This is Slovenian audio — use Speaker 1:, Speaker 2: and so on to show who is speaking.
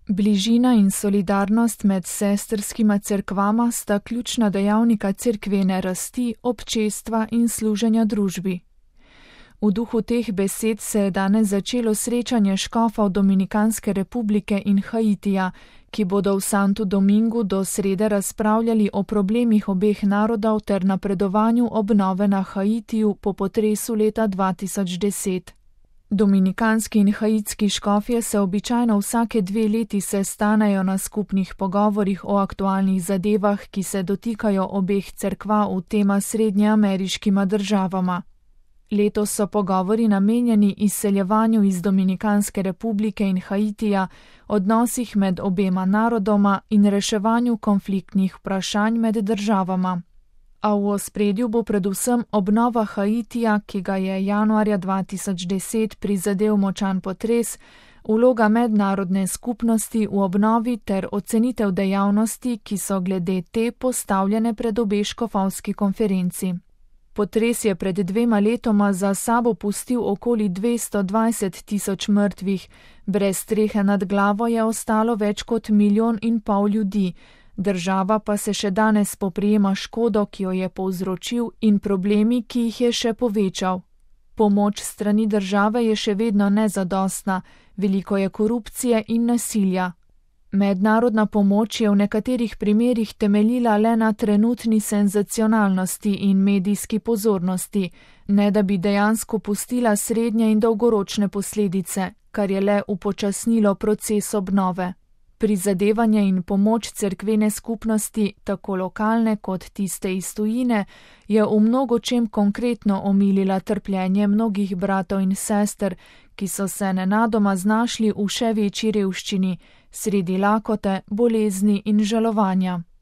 Speaker 1: Bližina in solidarnost med sestrskima cerkvama sta ključna dejavnika cerkvene rasti, občestva in služenja družbi. V duhu teh besed se je danes začelo srečanje škofov Dominikanske republike in Haitija, ki bodo v Santu Domingu do srede razpravljali o problemih obeh narodov ter napredovanju obnove na Haitiju po potresu leta 2010. Dominikanski in haitski škofje se običajno vsake 2 leti sestanejo na skupnih pogovorih o aktualnih zadevah, ki se dotikajo obeh cerkva v tema srednjeameriškima državama. Letos so pogovori namenjeni izseljevanju iz Dominikanske republike in Haitija, odnosih med obema narodoma in reševanju konfliktnih vprašanj med državama. A v ospredju bo predvsem obnova Haitija, ki ga je januarja 2010 prizadel močan potres, vloga mednarodne skupnosti v obnovi ter ocenitev dejavnosti, ki so glede te postavljene pred obe škofovski konferenci. Potres je pred 2 letoma za sabo pustil okoli 220.000 mrtvih, brez strehe nad glavo je ostalo več kot 1,5 milijona ljudi. Država pa se še danes spoprijema škodo, ki jo je povzročil, in problemi, ki jih je še povečal. Pomoč strani države je še vedno nezadostna, veliko je korupcije in nasilja. Mednarodna pomoč je v nekaterih primerih temeljila le na trenutni senzacionalnosti in medijski pozornosti, ne da bi dejansko pustila srednje in dolgoročne posledice, kar je le upočasnilo proces obnove. Prizadevanje in pomoč cerkvene skupnosti, tako lokalne kot tiste iz tujine, je v mnogočem konkretno omilila trpljenje mnogih bratov in sester, ki so se nenadoma znašli v še večji revščini, sredi lakote, bolezni in žalovanja.